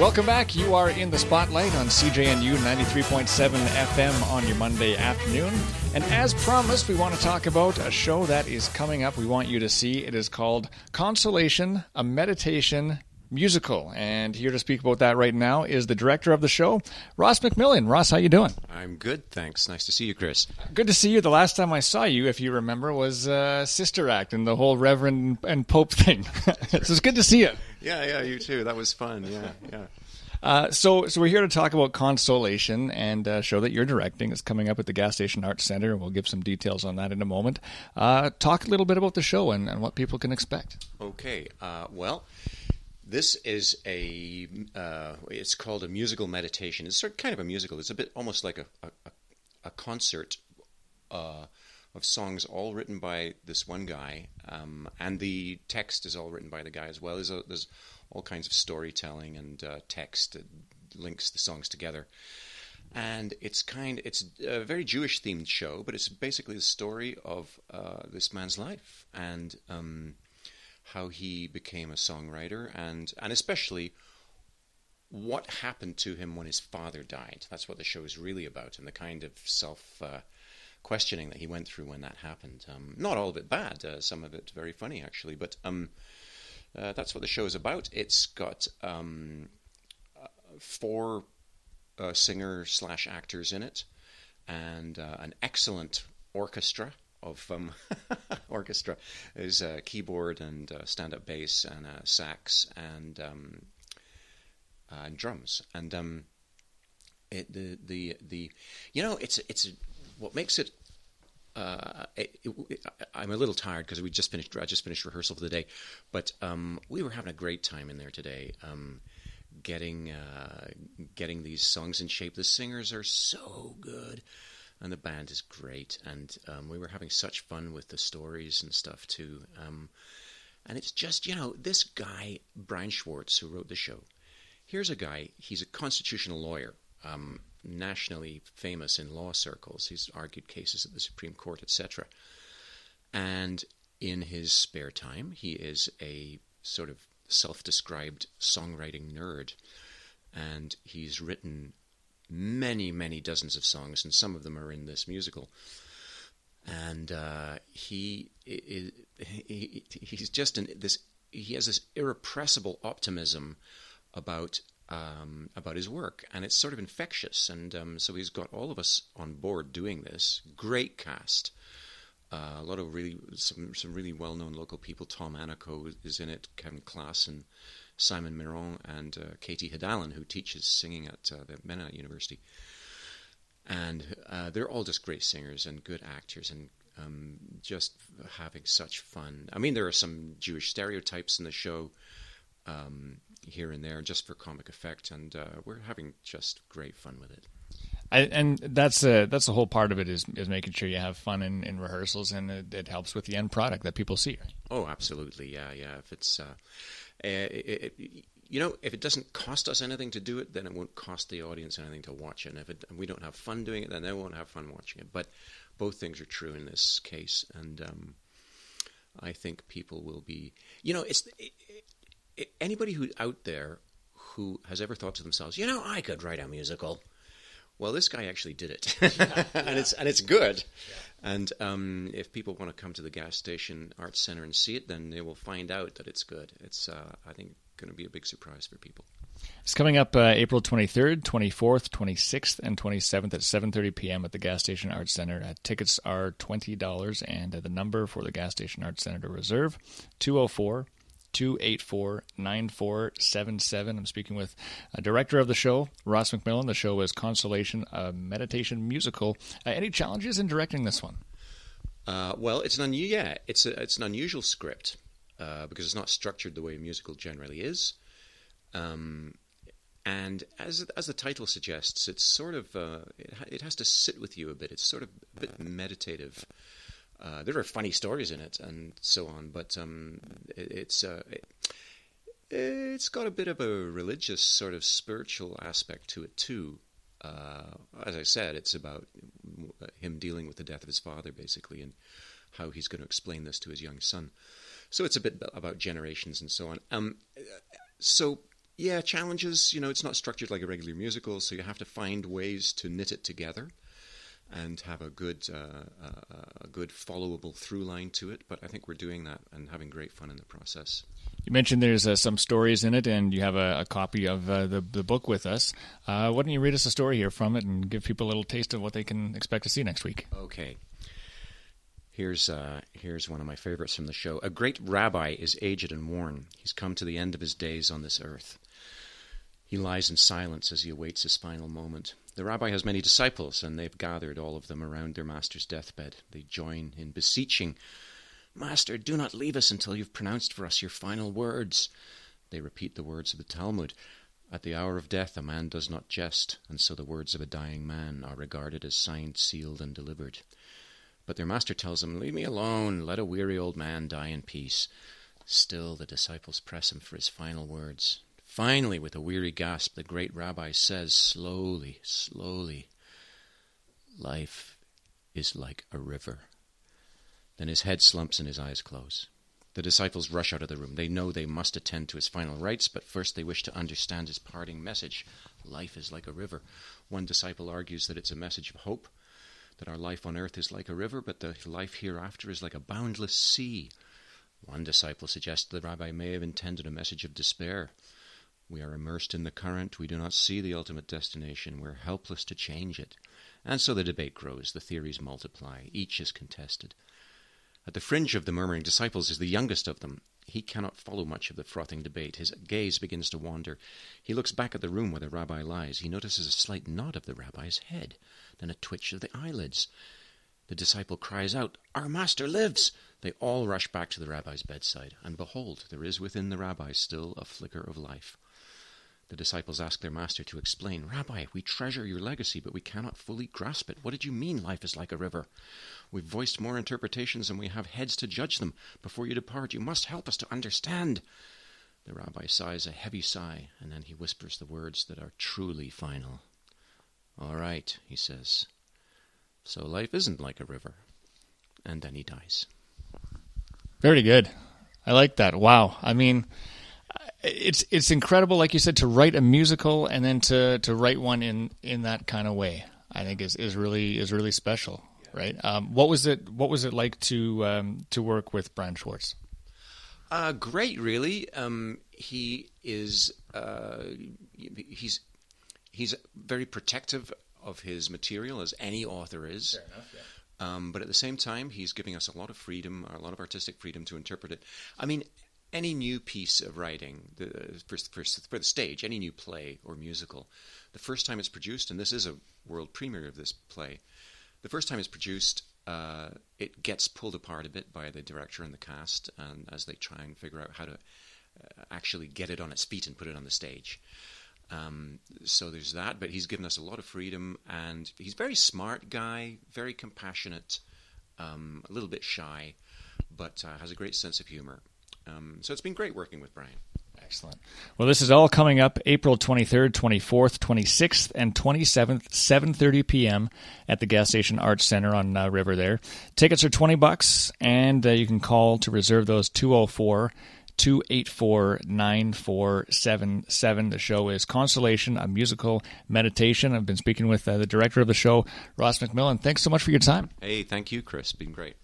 Welcome back. You are in the spotlight on CJNU 93.7 FM on your Monday afternoon. And as promised, we want to talk about a show that is coming up we want you to see. It is called Consolation, a Meditation Musical. And here to speak about that right now is the director of the show, Ross McMillan. Ross, how you doing? I'm good, thanks. Nice to see you, Chris. Good to see you. The last time I saw you, if you remember, was Sister Act and the whole Reverend and Pope thing. So it's good to see you. Yeah, you too. That was fun. Yeah. So we're here to talk about Consolation and a show that you're directing. It's coming up at the Gas Station Arts Center. We'll give some details on that in a moment. Talk a little bit about the show and what people can expect. Okay. Well, this is it's called a musical meditation. It's kind of a musical. It's a bit almost like a concert of songs all written by this one guy, and the text is all written by the guy as well. There's all kinds of storytelling and text that links the songs together. And it's a very Jewish themed show, but it's basically the story of this man's life and how he became a songwriter and especially what happened to him when his father died. That's what the show is really about, and the kind of questioning that he went through when that happened. Not all of it bad, some of it very funny actually, but that's what the show is about. It's got 4 singer/actors in it, and an excellent orchestra of orchestra is keyboard and stand-up bass and sax and drums. And it's what makes it. I'm a little tired because I just finished rehearsal for the day, but we were having a great time in there today, getting these songs in shape. The singers are so good, and the band is great, and we were having such fun with the stories and stuff too. And it's just, this guy Brian Schwartz, who wrote the show. Here's a guy. He's a constitutional lawyer. Nationally famous in law circles. He's argued cases at the Supreme Court, etc. And in his spare time, he is a sort of self-described songwriting nerd. And he's written many, many dozens of songs, and some of them are in this musical. And he's just he has this irrepressible optimism about his work, and it's sort of infectious, and so he's got all of us on board doing this. Great cast, a lot of some really well-known local people. Tom Anico is in it, Kevin Klass and Simon Miron, and Katie Hedallen, who teaches singing at the Mennonite University. And they're all just great singers and good actors, and just having such fun. I mean, there are some Jewish stereotypes in the show, here and there, just for comic effect, and we're having just great fun with it. And that's the whole part of it is making sure you have fun in rehearsals, and it helps with the end product that people see. Right? Oh, absolutely, yeah. If it's if it doesn't cost us anything to do it, then it won't cost the audience anything to watch it. And if we don't have fun doing it, then they won't have fun watching it. But both things are true in this case, and I think people will be. Anybody who's out there who has ever thought to themselves, I could write a musical. Well, this guy actually did it, and it's good. Yeah. And if people want to come to the Gas Station Arts Center and see it, then they will find out that it's good. It's I think going to be a big surprise for people. It's coming up April 23rd, 24th, 26th, and 27th at 7:30 p.m. at the Gas Station Arts Center. Tickets are $20, and the number for the Gas Station Arts Center to reserve 204-284-9477. I'm speaking with a director of the show, Ross McMillan. The show is Consolation, a meditation musical. Any challenges in directing this one? Well, it's an unusual script because it's not structured the way a musical generally is. And as the title suggests, it's sort of it has to sit with you a bit. It's sort of a bit meditative. There are funny stories in it and so on, but it's got a bit of a religious sort of spiritual aspect to it too. As I said, it's about him dealing with the death of his father, basically, and how he's going to explain this to his young son. So it's a bit about generations and so on. Yeah, challenges. It's not structured like a regular musical, so you have to find ways to knit it together and have a good followable through line to it. But I think we're doing that and having great fun in the process. You mentioned there's some stories in it, and you have a copy of the book with us. Why don't you read us a story here from it and give people a little taste of what they can expect to see next week? Okay. Here's one of my favorites from the show. A great rabbi is aged and worn. He's come to the end of his days on this earth. He lies in silence as he awaits his final moment. The rabbi has many disciples, and they've gathered, all of them, around their master's deathbed. They join in beseeching, "Master, do not leave us until you've pronounced for us your final words." They repeat the words of the Talmud. At the hour of death a man does not jest, and so the words of a dying man are regarded as signed, sealed, and delivered. But their master tells them, "Leave me alone, let a weary old man die in peace." Still the disciples press him for his final words. Finally, with a weary gasp, the great rabbi says, slowly, "Life is like a river." Then his head slumps and his eyes close. The disciples rush out of the room. They know they must attend to his final rites, but first they wish to understand his parting message. Life is like a river. One disciple argues that it's a message of hope, that our life on earth is like a river, but the life hereafter is like a boundless sea. One disciple suggests the rabbi may have intended a message of despair. We are immersed in the current. We do not see the ultimate destination. We're helpless to change it. And so the debate grows. The theories multiply. Each is contested. At the fringe of the murmuring disciples is the youngest of them. He cannot follow much of the frothing debate. His gaze begins to wander. He looks back at the room where the rabbi lies. He notices a slight nod of the rabbi's head, then a twitch of the eyelids. The disciple cries out, "Our master lives!" They all rush back to the rabbi's bedside, and behold, there is within the rabbi still a flicker of life. The disciples ask their master to explain. "Rabbi, we treasure your legacy, but we cannot fully grasp it. What did you mean life is like a river? We've voiced more interpretations than we have heads to judge them. Before you depart, you must help us to understand." The rabbi sighs a heavy sigh, and then he whispers the words that are truly final. "All right," he says. "So life isn't like a river." And then he dies. Very good. I like that. Wow. I mean, it's incredible, like you said, to write a musical and then to write one in that kind of way. I think is really special, right? What was it like to work with Brian Schwartz? Great, really. He is he's very protective of his material, as any author is. Fair enough, yeah. But at the same time, he's giving us a lot of freedom, a lot of artistic freedom to interpret it. I mean, any new piece of writing for the stage, any new play or musical, the first time it's produced, and this is a world premiere of this play, the first time it's produced, it gets pulled apart a bit by the director and the cast, and as they try and figure out how to actually get it on its feet and put it on the stage. So there's that, but he's given us a lot of freedom, and he's a very smart guy, very compassionate, a little bit shy, but has a great sense of humor. So it's been great working with Brian. Excellent. Well, this is all coming up April 23rd, 24th, 26th, and 27th, 7:30 p.m. at the Gas Station Arts Center on River there. Tickets are $20, and you can call to reserve those 204-284-9477. The show is Consolation, a musical meditation. I've been speaking with the director of the show, Ross McMillan. Thanks so much for your time. Hey, thank you, Chris. Been great.